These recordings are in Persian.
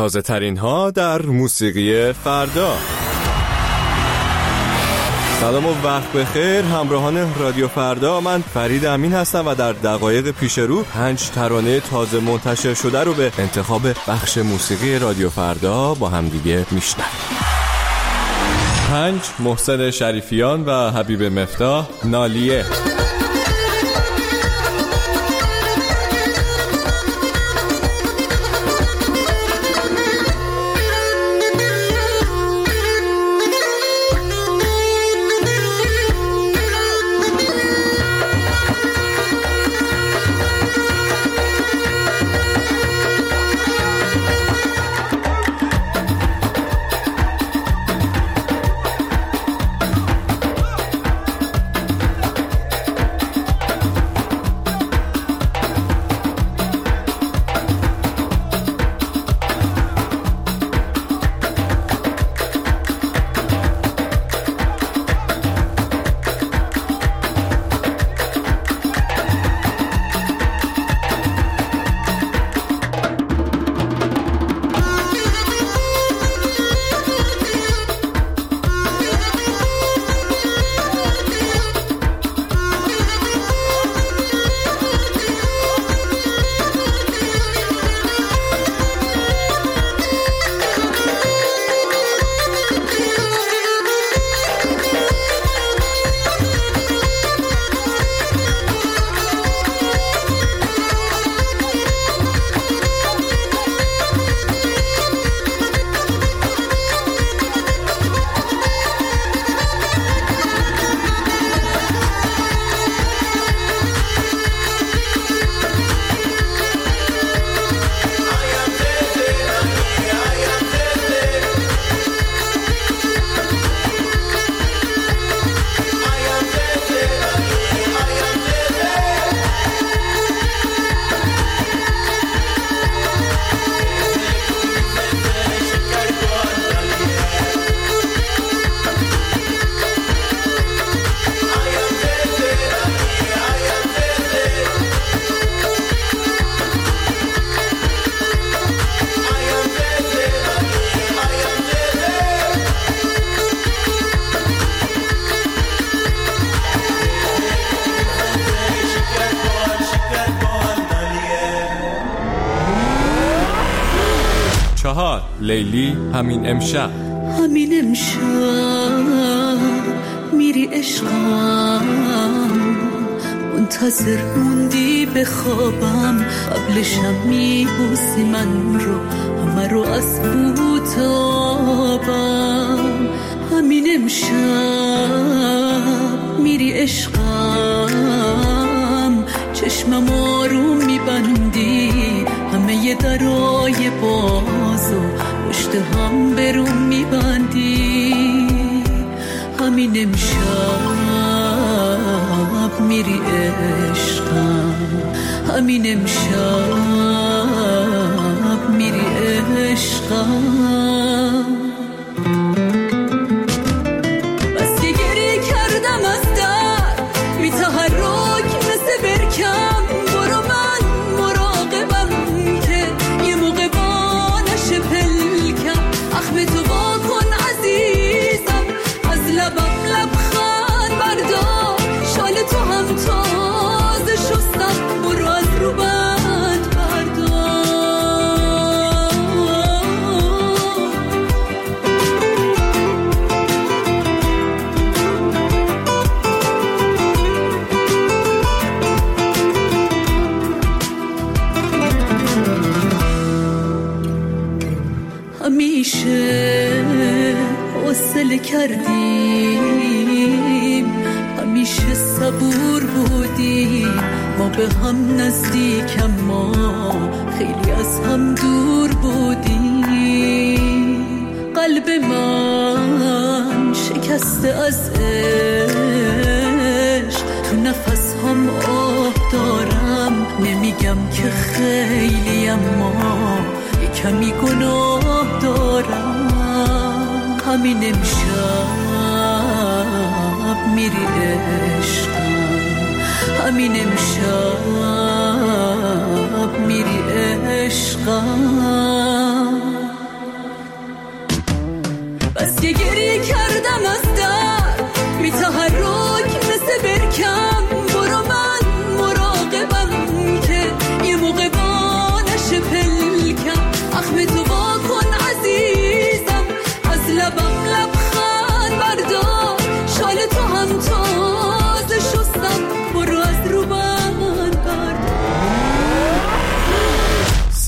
تازه ترین ها در موسیقی فردا. سلام و وقت بخیر همراهان رادیو فردا، من فرید امین هستم و در دقایق پیش رو 5 ترانه تازه منتشر شده رو به انتخاب بخش موسیقی رادیو فردا با هم دیگه میشنویم. 5. محسن شریفیان و حبیب مفتاح، نالیه. لیلی، همین امشب. همین امشب میری عشقم، منتظر موندی بخوابم، قبلشم میبوسی من رو، همه رو از بوتابم. همین امشب میری عشقم، چشمم آروم میبندی، همه ی درای بازو پشت هم برون میبندی. همین امشب میری عشقم، همین امشب میری عشقم. بس که گریه کردم از در بی تحرک مثل برکم، برو من مراقبم که یه موقع بانش پلکم. اخم تو با کن عزیزم، از لبم لبخند بردار، شال تو هم تازه شستم، برو از رو بند بردار. همیشه حوصله کردیم، همیشه صبور بودیم، ما به هم نزدیک اما خیلی از هم دور بودیم. قلب من شکسته از عشق، تو نفس هم آه دارم، نمیگم که خیلی اما کمی گناه دارم. همین امشب میری عشقم، همین امشب میری عشقم.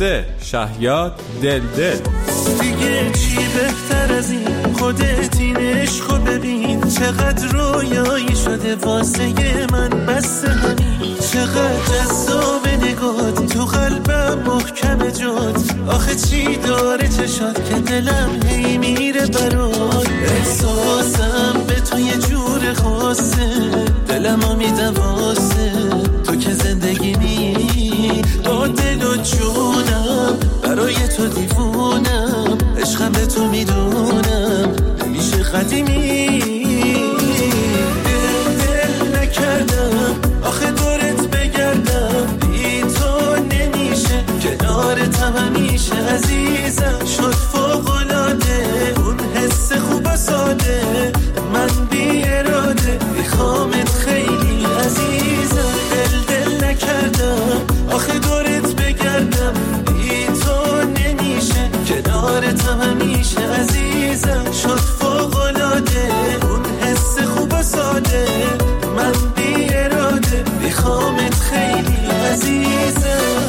3 شهیاد دل دیگه چی بهتر از این؟ خودت این عشقو ببین، چقدر رویایی شده واسه من، بس همین چقدر جذاب نگات، تو قلبم محکم جات، آخه چی داره چشات که دلم هی میره برات، احساسم به تو یه جور خاصه، دلمو میده واسه تو که زندگیمی، با دل و جونم برای تو دیوونم، عشقم به تو میدونم نمیشه قدیمی، دل نکردم آخه دورت بگردم، بی تو نمیشه کنارتم همیشه، عزیزم شد فوق‌العاده اون حس خوب و ساده، من بی اراده میخوامت خیلی عزیزم، دل نکردم آخه دورت بگردم، بی تو نمیشه کنارتم همیشه، عزیزم شد فوق‌العاده اون حس خوب و ساده، من بی اراده میخوامت خیلی عزیزم.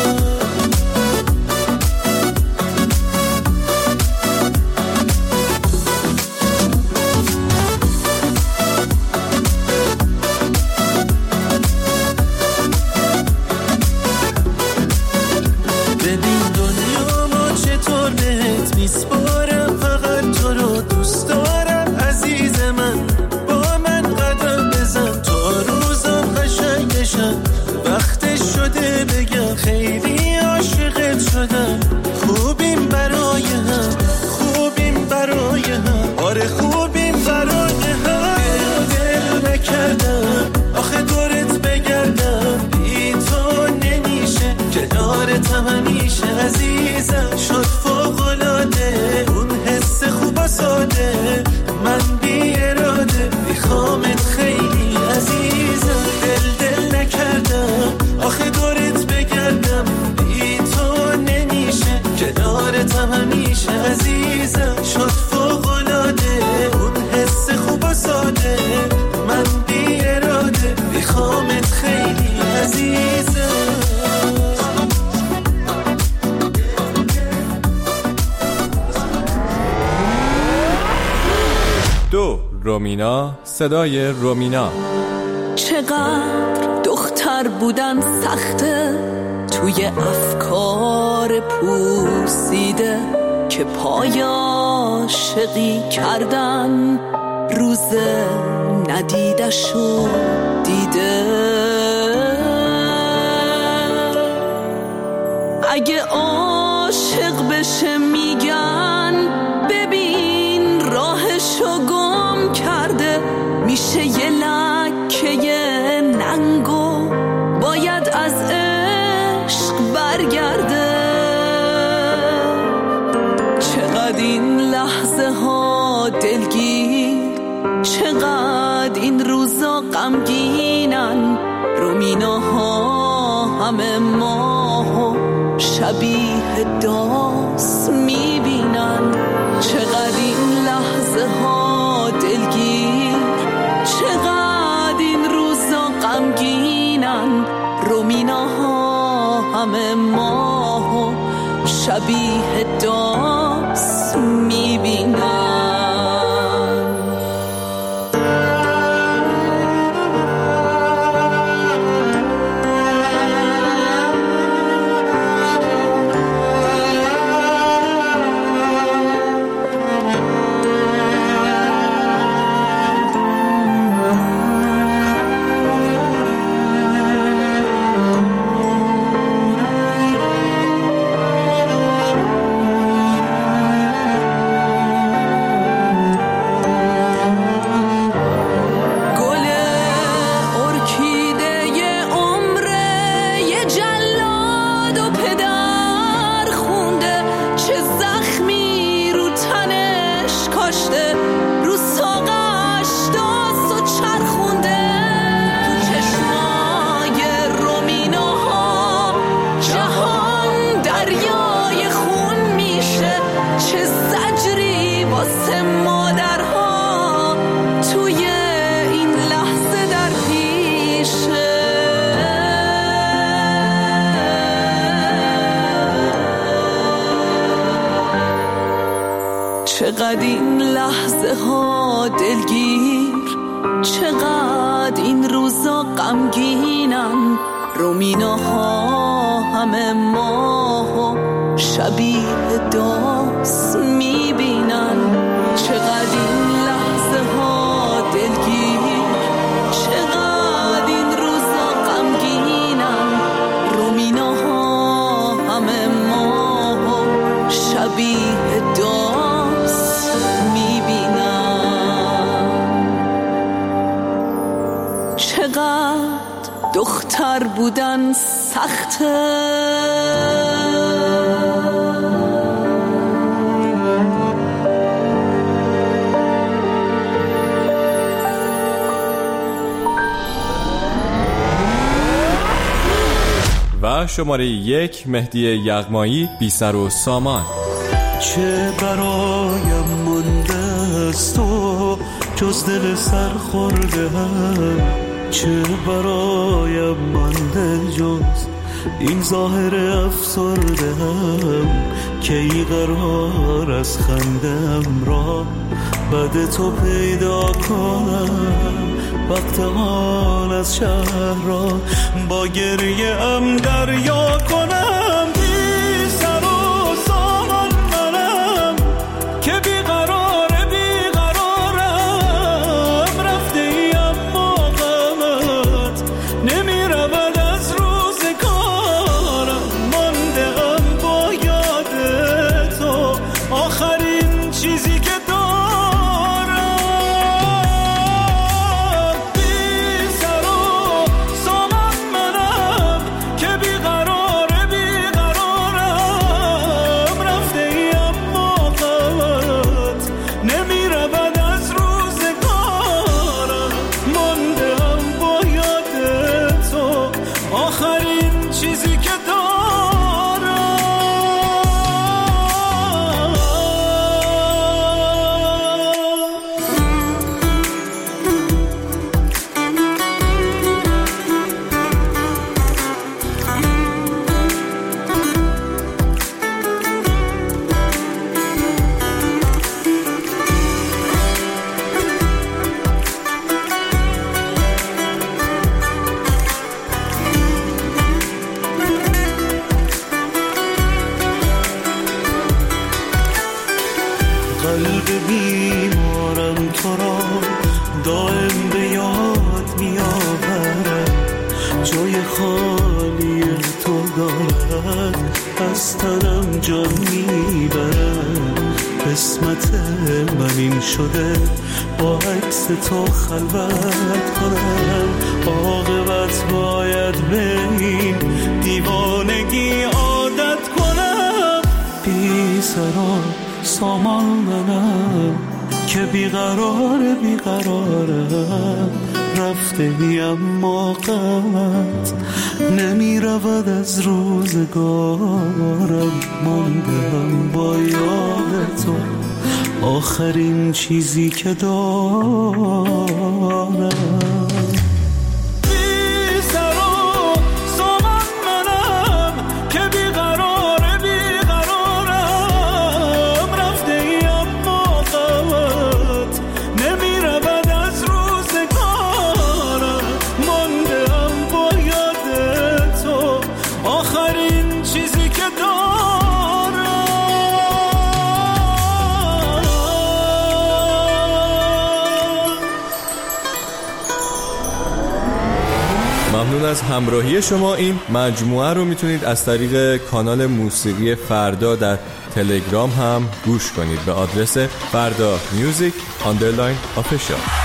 میسپارم فقط تو رو دوست دارم عزیز من، با من قدم بزن تا روزم قشنگ بشن، وقتش شده بگم خیلی عاشقت شدم، خوبیم برای هم، خوبیم برای هم، آره خوبیم برای هم، دل نکردم آخه دورت بگردم، بی تو نمیشه کنارتم همیشه، عزیزم شد فوق‌العاده اون حس خوب و ساده، من بی اراده میخوامت خیلی عزیزم، دل نکردم آخه دورت بگردم، بی تو نمیشه کنارتم همیشه، عزیزم شد فوق‌العاده اون حس خوب و ساده، من بی اراده میخوامت خیلی عزیزم. رومینا، صدای رومینا. چقدر دختر بودن سخته، توی افکار پوسیده که پای عاشقی کردن، روز ندیدشو دیده، اگه عاشق بشه میگن ببین راهشو گم کرده، میشه یه لکه ننگو باید از عشق برگرده، چقدر این لحظه ها دلگیر، چقدر این روزا غمگینن، رومیناها همه ماهو شبیه داس میبینن، چقدر این لحظه ها دلگیر، چقدر این روزا غمگینن، رومیناها همه ماهو شبیه داس میبینن. چقدر این لحظه ها دلگیر، چقدر این روزا غمگینن، رومیناها همه ماهو شبیه داس میبینن. چقدر این لحظه ها دلگیر، چقدر این روزا غمگینن، رومیناها همه ماهو شبیه داس میبینن. چقدر دختر بودن سخته، و شماره 1 مهدی یغمایی، بی سر و سامان. چه برایم مونده است تو جز دل سر خورده هم، چه برایم مانده جز این ظاهر افسرده هم، که ای قرار از خندم را بعد تو پیدا کنم، وقت آن از شهر را با گریه ام دریا کنم. بی سر و سامان منم که بیقرارم، رفته ایم موقعت نمی رود از روزگارم، مانده ام با یاد تو آخرین چیزی که قلب بیمارم تو را دائم به یاد می آورد، جای خالی تو دارد از تنم جان می برد. قسمت من این شده با عکس تو خلوت کنم، عاقبت باید به این دیوانگی عادت کنم. بی سر و سامان منم که بیقرارم، رفته ایم موقعت نمی رود از روزگارم، ماندم با یاد تو آخرین چیزی که دارم. ممنون از همراهی شما. این مجموعه رو میتونید از طریق کانال موسیقی فردا در تلگرام هم گوش کنید به آدرس فردا میوزیک _ official.